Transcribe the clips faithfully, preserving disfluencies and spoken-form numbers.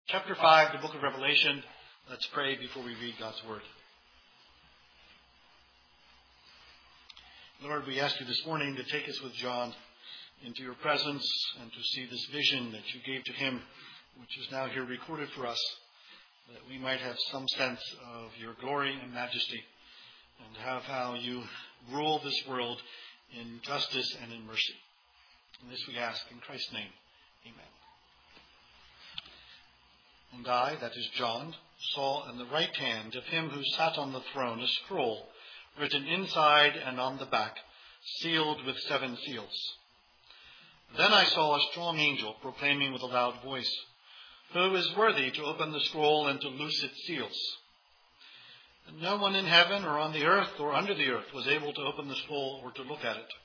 chapter five, the book of Revelation. Let's pray before we read God's word. Lord, we ask you this morning to take us with John into your presence and to see this vision that you gave to him, which is now here recorded for us, that we might have some sense of your glory and majesty and have how you rule this world in justice and in mercy. And this we ask in Christ's name. Amen. And I, that is John, saw in the right hand of him who sat on the throne a scroll written inside and on the back, sealed with seven seals. Then I saw a strong angel proclaiming with a loud voice, "Who is worthy to open the scroll and to loose its seals?" And no one in heaven or on the earth or under the earth was able to open the scroll or to look at it.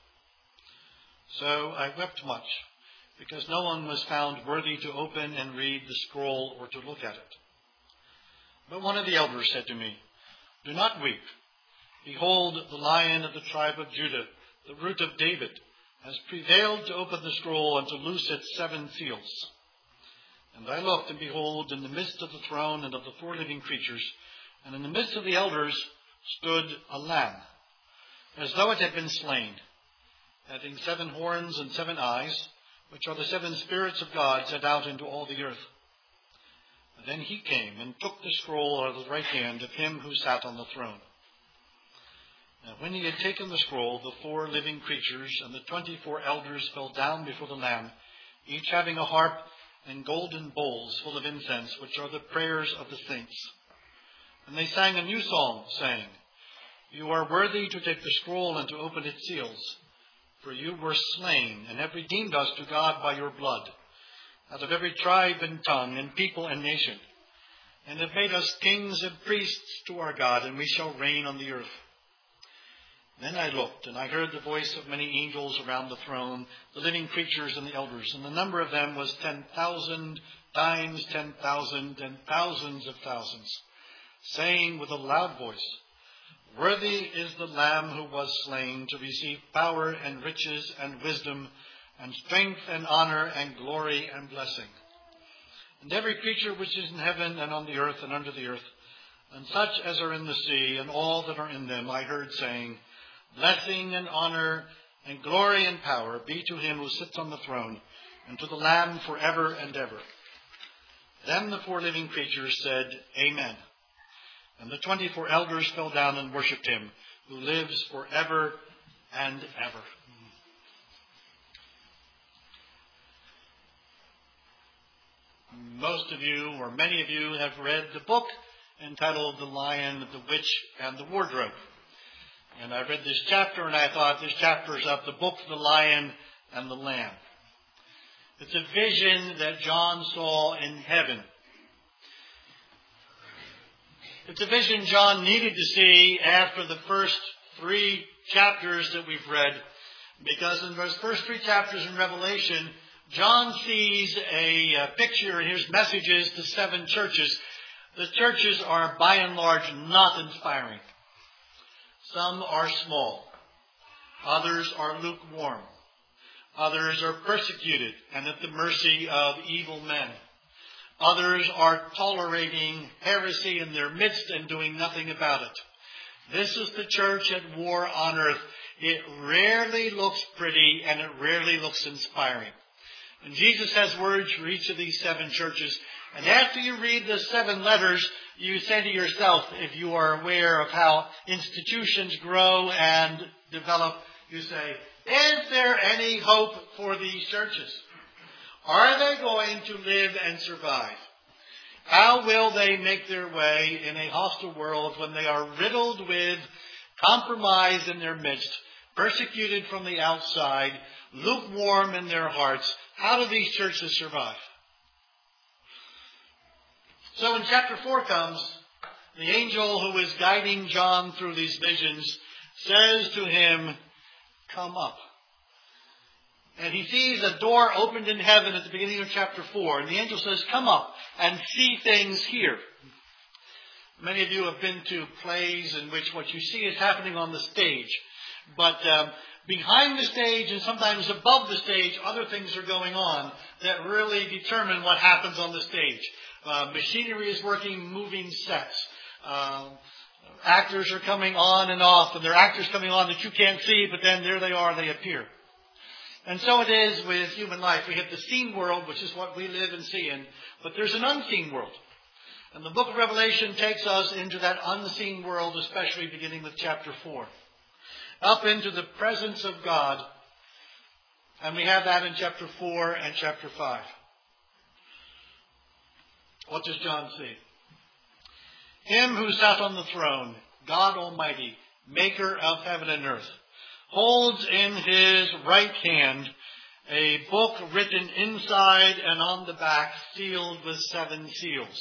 So I wept much, because no one was found worthy to open and read the scroll or to look at it. But one of the elders said to me, "Do not weep. Behold, the Lion of the tribe of Judah, the Root of David, has prevailed to open the scroll and to loose its seven seals." And I looked, and behold, in the midst of the throne and of the four living creatures, and in the midst of the elders, stood a lamb, as though it had been slain, having seven horns and seven eyes, which are the seven spirits of God sent out into all the earth. And then he came and took the scroll out of the right hand of him who sat on the throne. And when he had taken the scroll, the four living creatures and the twenty-four elders fell down before the Lamb, each having a harp and golden bowls full of incense, which are the prayers of the saints. And they sang a new song, saying, "You are worthy to take the scroll and to open its seals. For you were slain, and have redeemed us to God by your blood, out of every tribe and tongue and people and nation, and have made us kings and priests to our God, and we shall reign on the earth." Then I looked, and I heard the voice of many angels around the throne, the living creatures and the elders, and the number of them was ten thousand times ten thousand and thousands of thousands, saying with a loud voice, "Worthy is the Lamb who was slain to receive power and riches and wisdom and strength and honor and glory and blessing." And every creature which is in heaven and on the earth and under the earth, and such as are in the sea and all that are in them, I heard saying, "Blessing and honor and glory and power be to him who sits on the throne and to the Lamb forever and ever." Then the four living creatures said, "Amen." And the twenty-four elders fell down and worshipped him, who lives forever and ever. Most of you, or many of you, have read the book entitled The Lion, the Witch, and the Wardrobe. And I read this chapter, and I thought this chapter is of the book, The Lion and the Lamb. It's a vision that John saw in heaven. It's a vision John needed to see after the first three chapters that we've read, because in those first three chapters in Revelation, John sees a, a picture in his messages to seven churches. The churches are by and large not inspiring. Some are small. Others are lukewarm. Others are persecuted and at the mercy of evil men. Others are tolerating heresy in their midst and doing nothing about it. This is the church at war on earth. It rarely looks pretty and it rarely looks inspiring. And Jesus has words for each of these seven churches. And after you read the seven letters, you say to yourself, if you are aware of how institutions grow and develop, you say, is there any hope for these churches? Are they going to live and survive? How will they make their way in a hostile world when they are riddled with compromise in their midst, persecuted from the outside, lukewarm in their hearts? How do these churches survive? So when chapter four comes, the angel who is guiding John through these visions says to him, "Come up." And he sees a door opened in heaven at the beginning of chapter four. And the angel says, "Come up and see things here." Many of you have been to plays in which what you see is happening on the stage. But um, behind the stage and sometimes above the stage, other things are going on that really determine what happens on the stage. Uh, machinery is working, moving sets. Uh, actors are coming on and off, and there are actors coming on that you can't see, but then there they are, they appear. And so it is with human life. We have the seen world, which is what we live and see in, but there's an unseen world. And the book of Revelation takes us into that unseen world, especially beginning with chapter four. Up into the presence of God. And we have that in chapter four and chapter five. What does John see? Him who sat on the throne, God Almighty, maker of heaven and earth, holds in his right hand a book written inside and on the back, sealed with seven seals.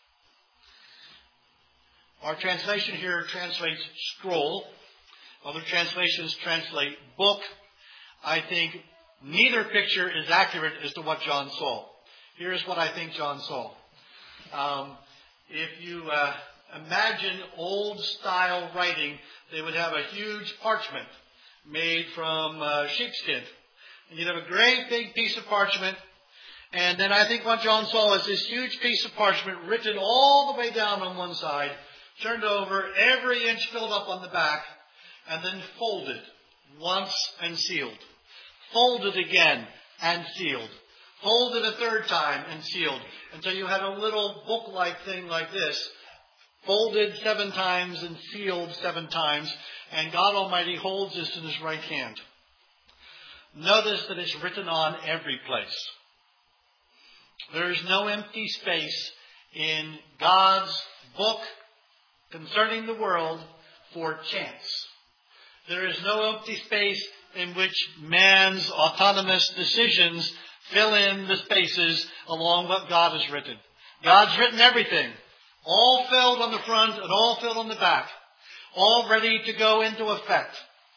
Our translation here translates scroll. Other translations translate book. I think neither picture is accurate as to what John saw. Here's what I think John saw. Um, if you uh, imagine old-style writing, they would have a huge parchment made from uh, sheepskin. And you'd have a great big piece of parchment. And then I think what John saw is this huge piece of parchment written all the way down on one side, turned over, every inch filled up on the back, and then folded once and sealed. Folded again and sealed. Folded a third time and sealed. Until you had a little book-like thing like this. Folded seven times and sealed seven times. And God Almighty holds this in his right hand. Notice that it's written on every place. There is no empty space in God's book concerning the world for chance. There is no empty space in which man's autonomous decisions fill in the spaces along what God has written. God's written everything. All filled on the front and all filled on the back. All ready to go into effect.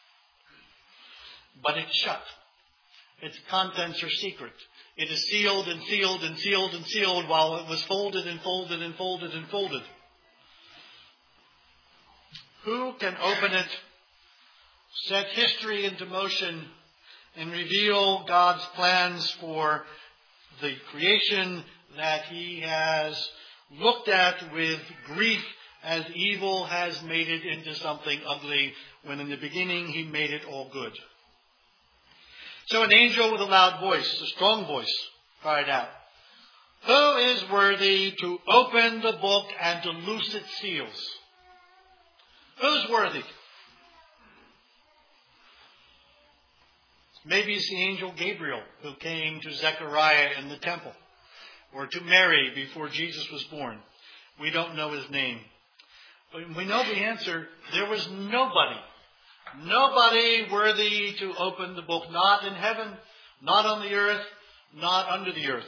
But it's shut. Its contents are secret. It is sealed and sealed and sealed and sealed while it was folded and folded and folded and folded. Who can open it, set history into motion, and reveal God's plans for the creation that he has looked at with grief as evil has made it into something ugly, when in the beginning he made it all good? So an angel with a loud voice, a strong voice, cried out, "Who is worthy to open the book and to loose its seals?" Who's worthy? Maybe it's the angel Gabriel who came to Zechariah in the temple, or to Mary before Jesus was born. We don't know his name. But we know the answer. There was nobody, nobody worthy to open the book, not in heaven, not on the earth, not under the earth.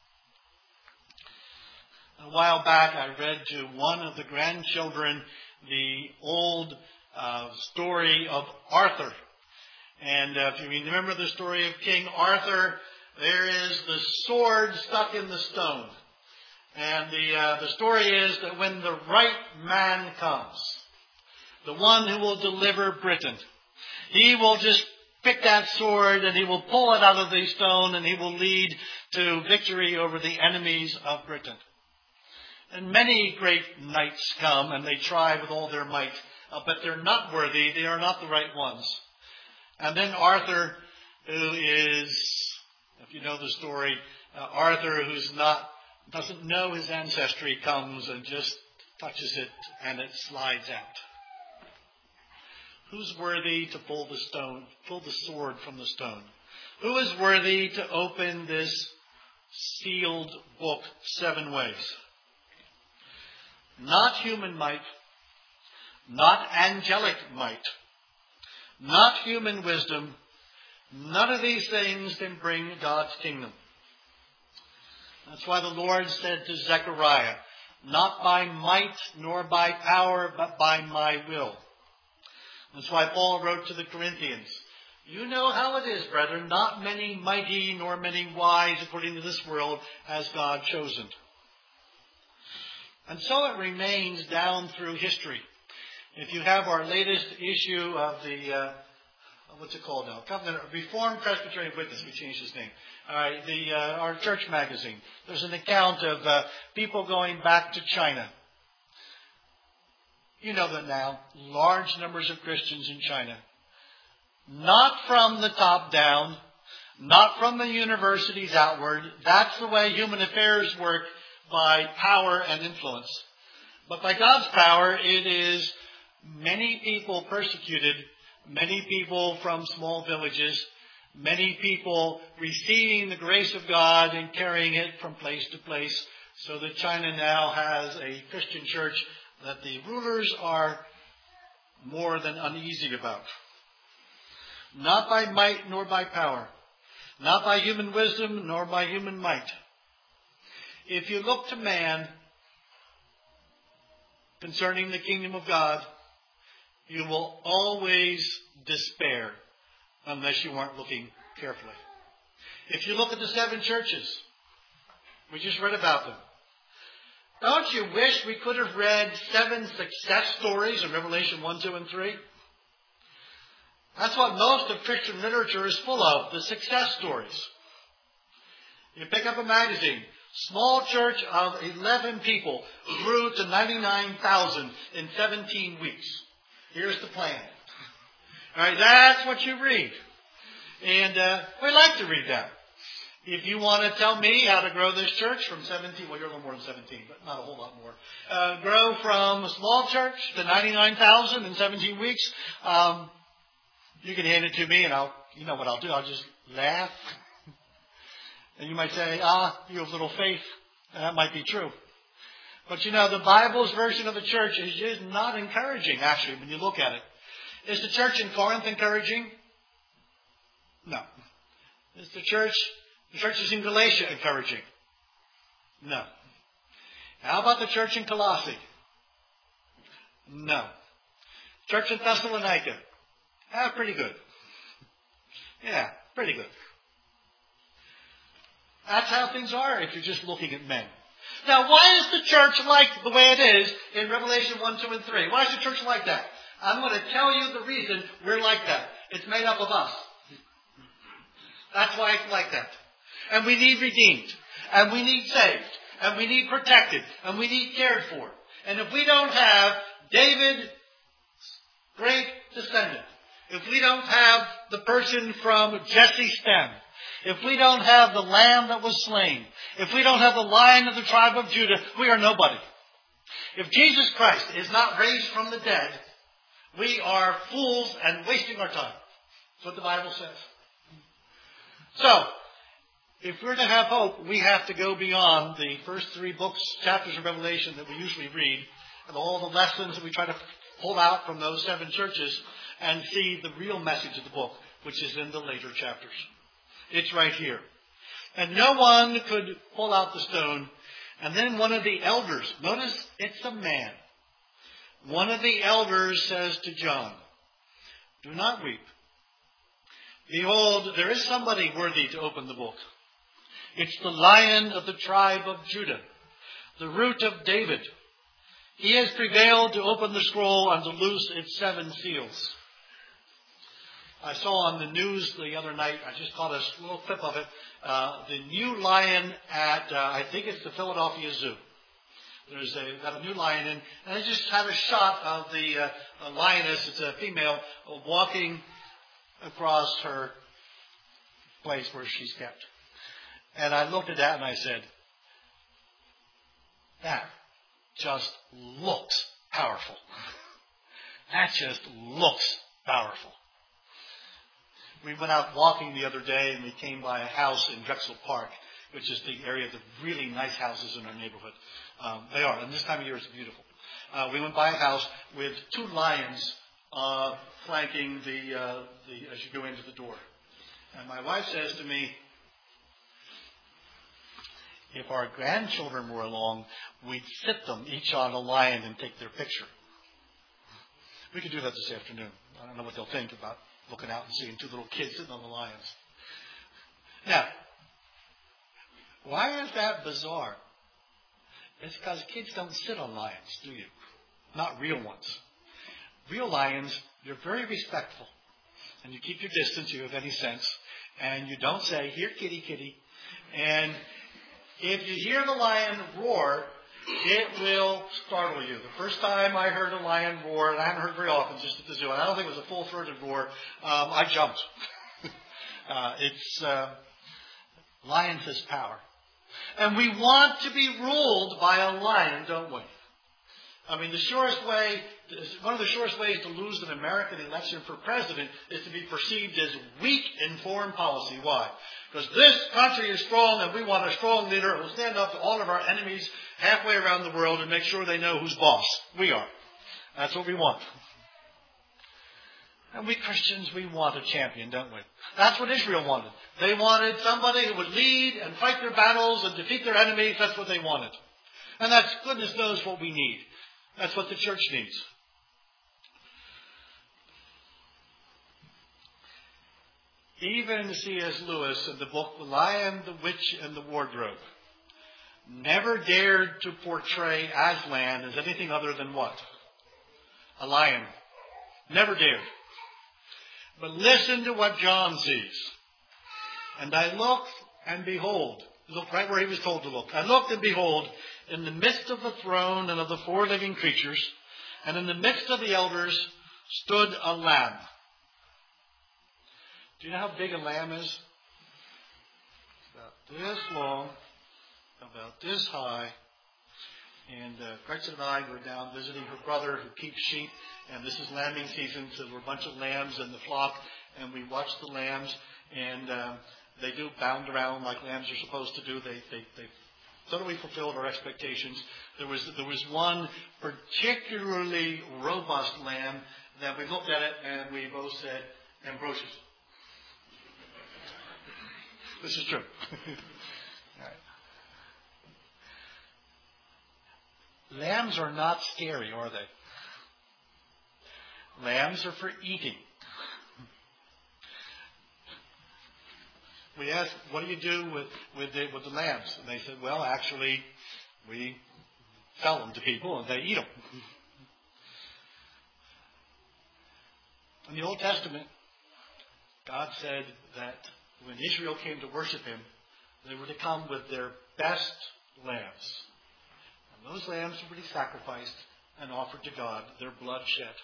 A while back I read to one of the grandchildren the old uh, story of Arthur. And uh, if you remember the story of King Arthur, there is the sword stuck in the stone. And the uh, the story is that when the right man comes, the one who will deliver Britain, he will just pick that sword and he will pull it out of the stone and he will lead to victory over the enemies of Britain. And many great knights come and they try with all their might, uh, but they're not worthy. They are not the right ones. And then Arthur, who is, if you know the story, uh, Arthur, who's not, doesn't know his ancestry, comes and just touches it and it slides out. Who's worthy to pull the stone, pull the sword from the stone? Who is worthy to open this sealed book seven ways? Not human might, not angelic might, not human wisdom. None of these things can bring God's kingdom. That's why the Lord said to Zechariah, "Not by might nor by power, but by my will." That's why Paul wrote to the Corinthians, "You know how it is, brethren, not many mighty nor many wise according to this world has God chosen." And so it remains down through history. If you have our latest issue of the uh, what's it called now? Covenant Reformed Presbyterian Witness. We changed his name. All right, the uh, our church magazine. There's an account of uh, people going back to China. You know that now. Large numbers of Christians in China. Not from the top down. Not from the universities outward. That's the way human affairs work, by power and influence. But by God's power, it is many people persecuted, many people from small villages, many people receiving the grace of God and carrying it from place to place, so that China now has a Christian church that the rulers are more than uneasy about. Not by might nor by power. Not by human wisdom, nor by human might. If you look to man concerning the kingdom of God, you will always despair unless you aren't looking carefully. If you look at the seven churches, we just read about them. Don't you wish we could have read seven success stories in Revelation one, two, and three? That's what most of Christian literature is full of, the success stories. You pick up a magazine. Small church of eleven people grew to ninety-nine thousand in seventeen weeks. Here's the plan. All right, that's what you read. And uh, we like to read that. If you want to tell me how to grow this church from seventeen, well, you're a little more than seventeen, but not a whole lot more. Uh, grow from a small church to ninety-nine thousand in seventeen weeks, um, you can hand it to me, and I'll, you know what I'll do. I'll just laugh. And you might say, ah, you have little faith. And that might be true. But you know, the Bible's version of the church is just not encouraging, actually, when you look at it. Is the church in Corinth encouraging? No. Is the church, the churches in Galatia encouraging? No. How about the church in Colossae? No. Church in Thessalonica? Ah, pretty good. Yeah, pretty good. That's how things are if you're just looking at men. Now, why is the church like the way it is in Revelation one, two, and three? Why is the church like that? I'm going to tell you the reason we're like that. It's made up of us. That's why it's like that. And we need redeemed. And we need saved. And we need protected. And we need cared for. And if we don't have David's great descendant, if we don't have the person from Jesse's stem, if we don't have the lamb that was slain, if we don't have the lion of the tribe of Judah, we are nobody. If Jesus Christ is not raised from the dead, we are fools and wasting our time. That's what the Bible says. So, if we're to have hope, we have to go beyond the first three books, chapters of Revelation that we usually read, and all the lessons that we try to pull out from those seven churches, and see the real message of the book, which is in the later chapters. It's right here. And no one could pull out the stone. And then one of the elders, notice it's a man. One of the elders says to John, "Do not weep. Behold, there is somebody worthy to open the book. It's the Lion of the tribe of Judah, the Root of David. He has prevailed to open the scroll and to loose its seven seals." I saw on the news the other night, I just caught a little clip of it, uh, the new lion at, uh, I think it's the Philadelphia Zoo. There's a, got a new lion in, and they just had a shot of the uh, a lioness, it's a female, uh, walking across her place where she's kept. And I looked at that and I said, that just looks powerful. That just looks powerful. We went out walking the other day and we came by a house in Drexel Park, which is the area of the really nice houses in our neighborhood. Um, they are, and this time of year it's beautiful. Uh, we went by a house with two lions uh, flanking the, uh, the as you go into the door. And my wife says to me, if our grandchildren were along, we'd sit them each on a lion and take their picture. We could do that this afternoon. I don't know what they'll think about looking out and seeing two little kids sitting on the lions. Now, why is that bizarre? It's because kids don't sit on lions, do you? Not real ones. Real lions, they're very respectful. and you keep your distance, you have any sense, and you don't say, here, kitty, kitty. And if you hear the lion roar, it will startle you. The first time I heard a lion roar, and I haven't heard it very often, just at the zoo, and I don't think it was a full-throated roar, um, I jumped. uh, it's, uh, lion has power. And we want to be ruled by a lion, don't we? I mean, the surest way, one of the surest ways to lose an American election for president is to be perceived as weak in foreign policy. Why? Because this country is strong and we want a strong leader who will stand up to all of our enemies halfway around the world and make sure they know who's boss. We are. That's what we want. And we Christians, we want a champion, don't we? That's what Israel wanted. They wanted somebody who would lead and fight their battles and defeat their enemies. That's what they wanted. And that's, goodness knows, what we need. That's what the church needs. Even C S Lewis in the book The Lion, the Witch, and the Wardrobe never dared to portray Aslan as anything other than what? A lion. Never dared. But listen to what John sees. And I looked, and behold, looked right where he was told to look. I looked, and behold, in the midst of the throne and of the four living creatures, and in the midst of the elders, stood a lamb. Do you know how big a lamb is? About this long, about this high. And uh, Gretchen and I were down visiting her brother who keeps sheep. And this is lambing season, so there were a bunch of lambs in the flock. And we watched the lambs. And um, they do bound around like lambs are supposed to do. They, they, they totally fulfilled our expectations. There was, there was one particularly robust lamb that we looked at it and we both said, Ambrosius. This is true. All right. Lambs are not scary, are they? Lambs are for eating. We asked, what do you do with, with, the, with the lambs? And they said, well, actually, we sell them to people and they eat them. In the Old Testament, God said that when Israel came to worship him, they were to come with their best lambs. And those lambs were to be sacrificed and offered to God, their blood shed.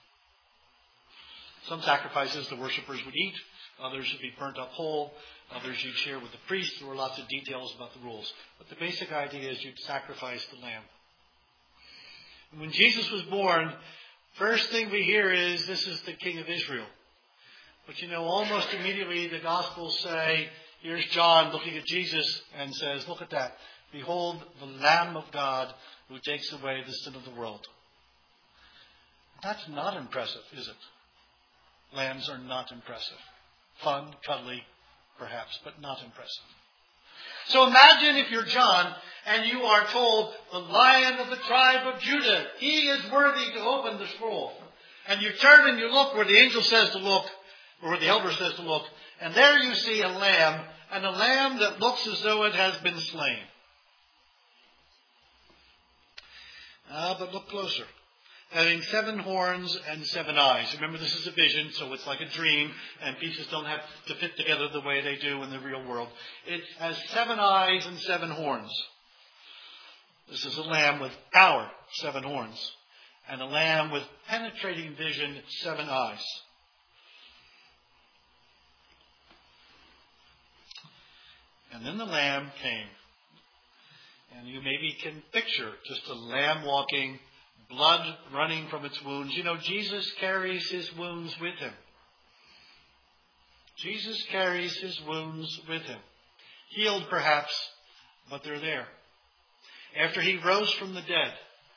Some sacrifices the worshippers would eat. Others would be burnt up whole. Others you'd share with the priest. There were lots of details about the rules. But the basic idea is you'd sacrifice the lamb. And when Jesus was born, first thing we hear is, this is the King of Israel. But you know, almost immediately the Gospels say, here's John looking at Jesus and says, look at that. Behold, the Lamb of God who takes away the sin of the world. That's not impressive, is it? Lambs are not impressive. Fun, cuddly, perhaps, but not impressive. So imagine if you're John and you are told, the Lion of the tribe of Judah, he is worthy to open the scroll. And you turn and you look where the angel says to look, or where the elder says to look, and there you see a lamb, and a lamb that looks as though it has been slain. Ah, but look closer. Having seven horns and seven eyes. Remember, this is a vision, so it's like a dream, and pieces don't have to fit together the way they do in the real world. It has seven eyes and seven horns. This is a lamb with power, seven horns, and a lamb with penetrating vision, seven eyes. And then the lamb came. And you maybe can picture just a lamb walking, blood running from its wounds. You know, Jesus carries his wounds with him. Jesus carries his wounds with him. Healed perhaps, but they're there. After he rose from the dead,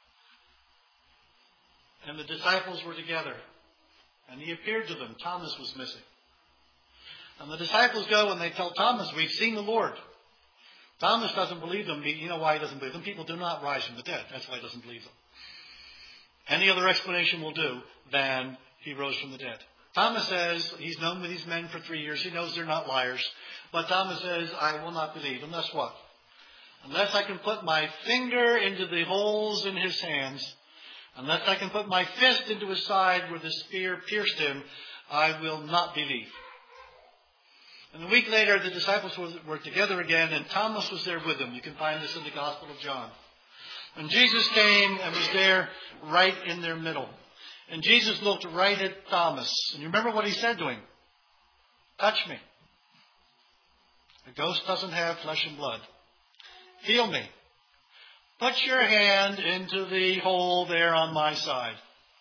and the disciples were together, and he appeared to them. Thomas was missing. And the disciples go and they tell Thomas, we've seen the Lord. Thomas doesn't believe them. You know why he doesn't believe them? People do not rise from the dead. That's why he doesn't believe them. Any other explanation will do than he rose from the dead. Thomas says, he's known with these men for three years. He knows they're not liars. But Thomas says, I will not believe. Unless what? Unless I can put my finger into the holes in his hands. Unless I can put my fist into his side where the spear pierced him. I will not believe. And a week later, the disciples were together again, and Thomas was there with them. You can find this in the Gospel of John. And Jesus came and was there right in their middle. And Jesus looked right at Thomas. And you remember what he said to him? Touch me. A ghost doesn't have flesh and blood. Feel me. Put your hand into the hole there on my side.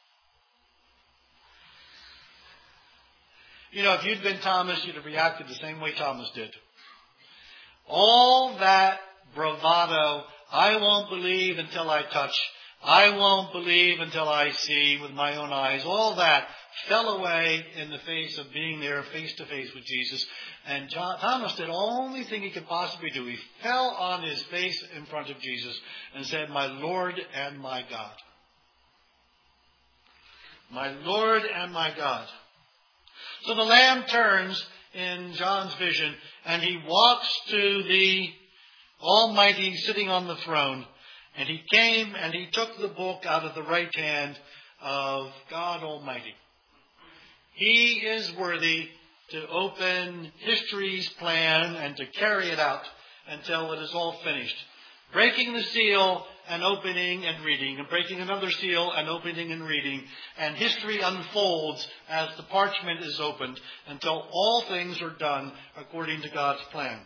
You know, if you'd been Thomas, you'd have reacted the same way Thomas did. All that bravado, I won't believe until I touch, I won't believe until I see with my own eyes, all that fell away in the face of being there face to face with Jesus. And John, Thomas did the only thing he could possibly do. He fell on his face in front of Jesus and said, my Lord and my God. My Lord and my God. So the Lamb turns in John's vision, and he walks to the Almighty sitting on the throne. And he came and he took the book out of the right hand of God Almighty. He is worthy to open history's plan and to carry it out until it is all finished. Breaking the seal and opening and reading, and breaking another seal and opening and reading. And history unfolds as the parchment is opened until all things are done according to God's plan.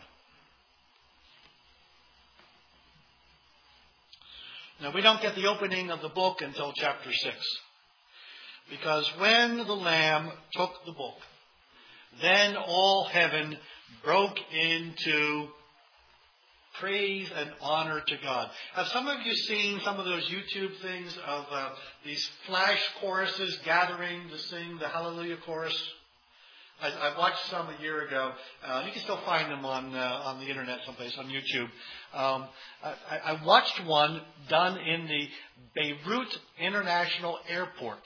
Now, we don't get the opening of the book until chapter six. Because when the Lamb took the book, then all heaven broke into praise and honor to God. Have some of you seen some of those YouTube things of uh, these flash choruses gathering to sing the Hallelujah chorus? I, I watched some a year ago. Uh, you can still find them on uh, on the internet someplace, on YouTube. Um, I, I watched one done in the Beirut International Airport.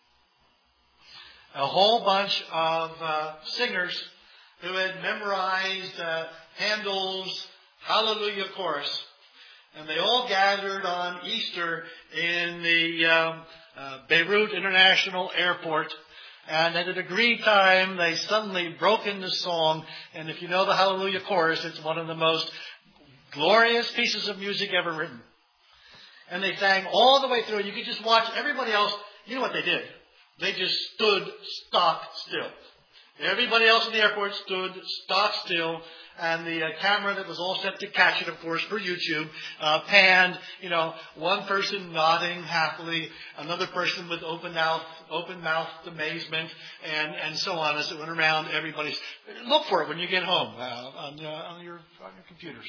A whole bunch of uh, singers who had memorized uh, Handel's Hallelujah chorus. And they all gathered on Easter in the um, uh, Beirut International Airport. And at an agreed time, they suddenly broke into song. And if you know the Hallelujah chorus, it's one of the most glorious pieces of music ever written. And they sang all the way through. And you could just watch everybody else. You know what they did? They just stood stock still. Everybody else in the airport stood stock still. And the uh, camera that was all set to catch it, of course, for YouTube, uh, panned, you know, one person nodding happily, another person with open mouth, open mouthed amazement, and, and so on as it went around everybody's. Look for it when you get home uh, on, uh, on your on your computers.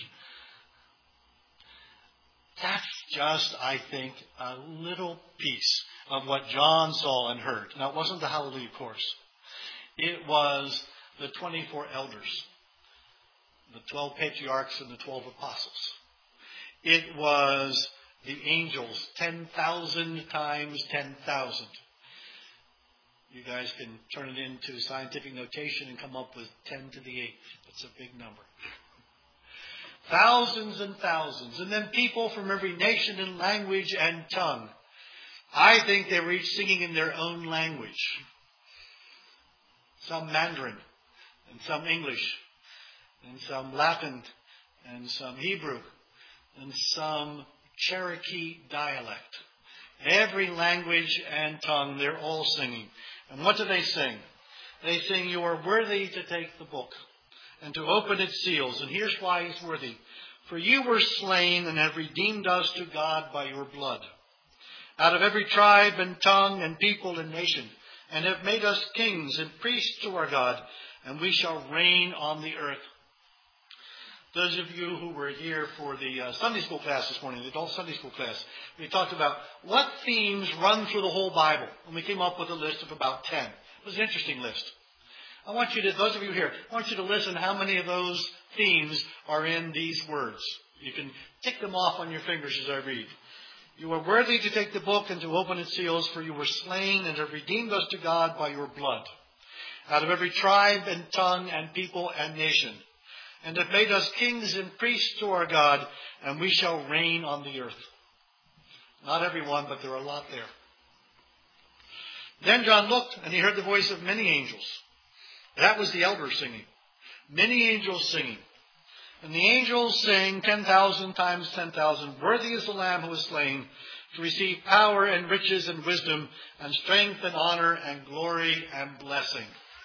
That's just, I think, a little piece of what John saw and heard. Now, it wasn't the Hallelujah chorus. It was the twenty-four elders. The twelve patriarchs and the twelve apostles. It was the angels, ten thousand times ten thousand. You guys can turn it into scientific notation and come up with ten to the eighth. That's a big number. Thousands and thousands. And then people from every nation and language and tongue. I think they were each singing in their own language. Some Mandarin and some English. And some Latin, and some Hebrew, and some Cherokee dialect. Every language and tongue, they're all singing. And what do they sing? They sing, you are worthy to take the book and to open its seals. And here's why he's worthy. For you were slain and have redeemed us to God by your blood. Out of every tribe and tongue and people and nation, and have made us kings and priests to our God, and we shall reign on the earth. Those of you who were here for the uh, Sunday school class this morning, the adult Sunday school class, we talked about what themes run through the whole Bible. And we came up with a list of about ten. It was an interesting list. I want you to, those of you here, I want you to listen how many of those themes are in these words. You can tick them off on your fingers as I read. You are worthy to take the book and to open its seals, for you were slain and have redeemed us to God by your blood. Out of every tribe and tongue and people and nation. And have made us kings and priests to our God, and we shall reign on the earth. Not everyone, but there are a lot there. Then John looked, and he heard the voice of many angels. That was the elders singing. Many angels singing. And the angels sing ten thousand times ten thousand. Worthy is the Lamb who was slain to receive power and riches and wisdom and strength and honor and glory and blessing.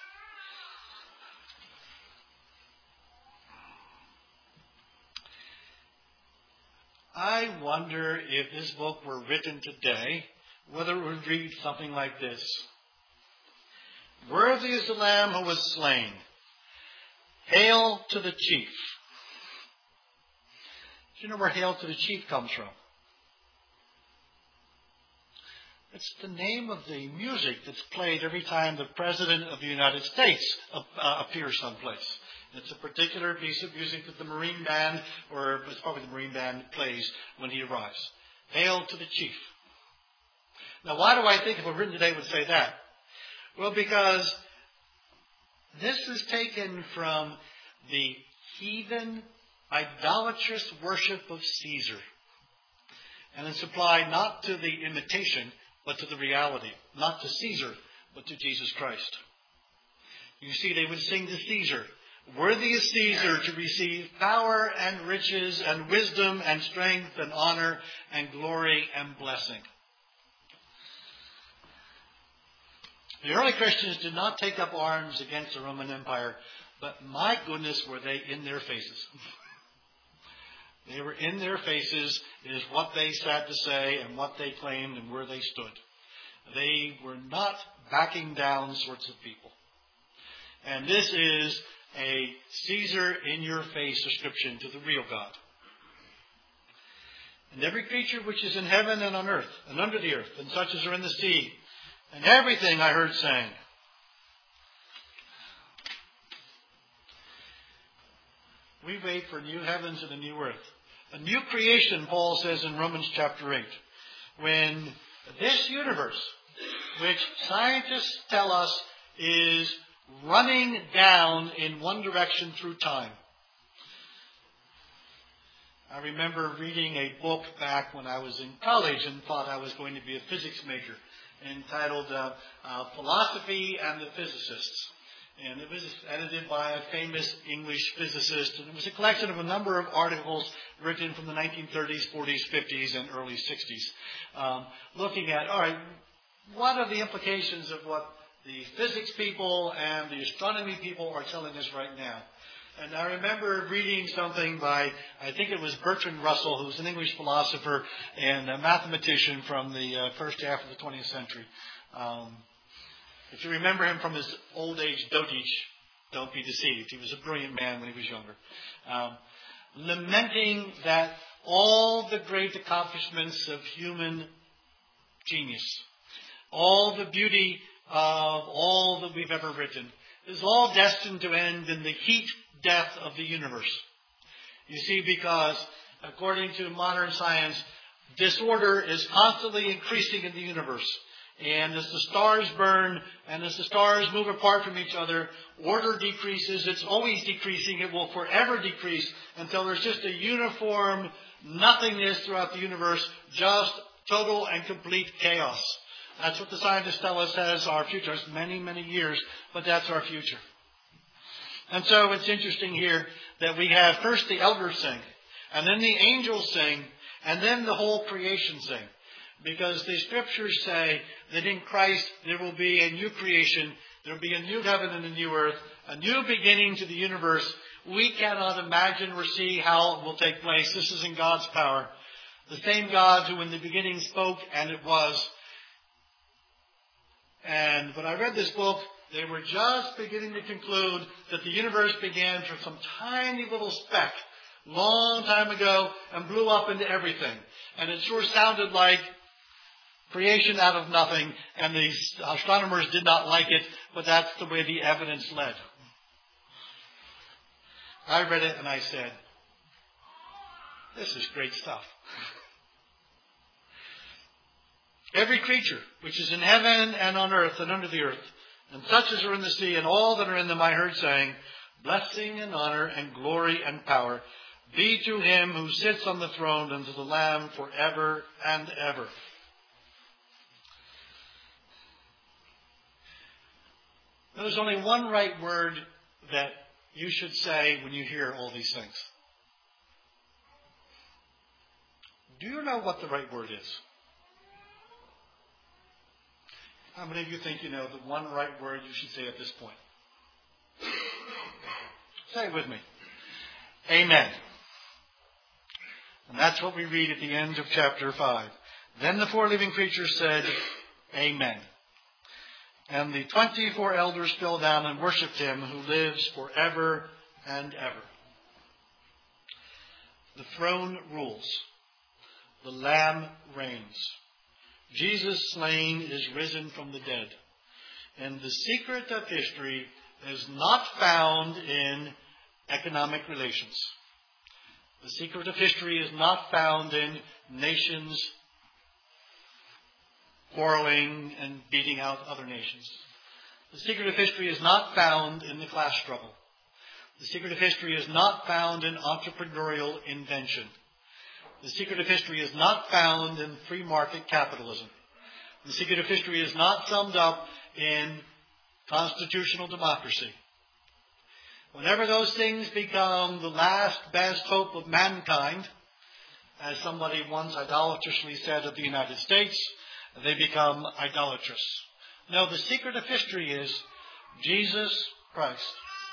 I wonder if this book were written today, whether it would read something like this. Worthy is the Lamb who was slain. Hail to the chief. Do you know where hail to the chief comes from? It's the name of the music that's played every time the President of the United States uh, appears someplace. It's a particular piece of music that the Marine Band, or it's probably the Marine Band, plays when he arrives. Hail to the chief. Now, why do I think if it were written today it would say that? Well, because this is taken from the heathen, idolatrous worship of Caesar. And it's applied not to the imitation, but to the reality. Not to Caesar, but to Jesus Christ. You see, they would sing to Caesar. Worthy is Caesar to receive power and riches and wisdom and strength and honor and glory and blessing. The early Christians did not take up arms against the Roman Empire, but my goodness, were they in their faces. They were in their faces. It is what they had to say and what they claimed and where they stood. They were not backing down sorts of people. And this is a Caesar in your face description to the real God. And every creature which is in heaven and on earth and under the earth and such as are in the sea and everything I heard saying. We wait for new heavens and a new earth. A new creation, Paul says in Romans chapter eight. When this universe, which scientists tell us is running down in one direction through time. I remember reading a book back when I was in college and thought I was going to be a physics major, entitled uh, uh, Philosophy and the Physicists. And it was edited by a famous English physicist. And it was a collection of a number of articles written from the nineteen thirties, forties, fifties, and early sixties. Um, looking at, all right, what are the implications of what the physics people and the astronomy people are telling us right now? And I remember reading something by, I think it was Bertrand Russell, who was an English philosopher and a mathematician from the uh, first half of the twentieth century. Um, If you remember him from his old age dotage, don't be deceived. He was a brilliant man when he was younger. Um, lamenting that all the great accomplishments of human genius, all the beauty of all that we've ever written, is all destined to end in the heat death of the universe. You see, because according to modern science, disorder is constantly increasing in the universe. And as the stars burn and as the stars move apart from each other, order decreases. It's always decreasing. It will forever decrease until there's just a uniform nothingness throughout the universe, just total and complete chaos. That's what the scientists tell us as our future. It's many, many years, but that's our future. And so it's interesting here that we have first the elders sing, and then the angels sing, and then the whole creation sing. Because the scriptures say that in Christ there will be a new creation, there will be a new heaven and a new earth, a new beginning to the universe. We cannot imagine or see how it will take place. This is in God's power. The same God who in the beginning spoke, and it was. And when I read this book, they were just beginning to conclude that the universe began from some tiny little speck long time ago and blew up into everything. And it sure sounded like creation out of nothing, and the astronomers did not like it, but that's the way the evidence led. I read it and I said, this is great stuff. Every creature which is in heaven and on earth and under the earth, and such as are in the sea and all that are in them, I heard saying, blessing and honor and glory and power be to him who sits on the throne and to the Lamb forever and ever. There's only one right word that you should say when you hear all these things. Do you know what the right word is? How many of you think you know the one right word you should say at this point? Say it with me. Amen. And that's what we read at the end of chapter five. Then the four living creatures said, Amen. And the twenty-four elders fell down and worshipped him who lives forever and ever. The throne rules. The Lamb reigns. Jesus slain is risen from the dead. And the secret of history is not found in economic relations. The secret of history is not found in nations quarreling and beating out other nations. The secret of history is not found in the class struggle. The secret of history is not found in entrepreneurial invention. The secret of history is not found in free market capitalism. The secret of history is not summed up in constitutional democracy. Whenever those things become the last best hope of mankind, as somebody once idolatrously said of the United States, they become idolatrous. No, the secret of history is Jesus Christ,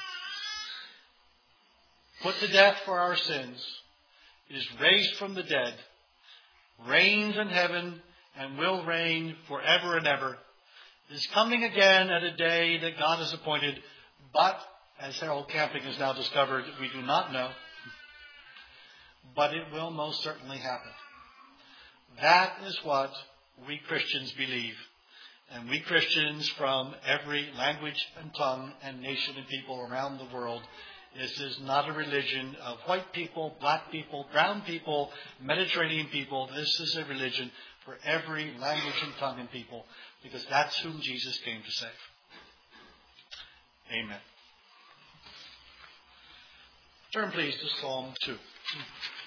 put to death for our sins, is raised from the dead, reigns in heaven and will reign forever and ever, is coming again at a day that God has appointed, but, as Harold Camping has now discovered, we do not know, but it will most certainly happen. That is what we Christians believe. And we Christians from every language and tongue and nation and people around the world, this is not a religion of white people, black people, brown people, Mediterranean people. This is a religion for every language and tongue and people, because that's whom Jesus came to save. Amen. Turn please to Psalm two.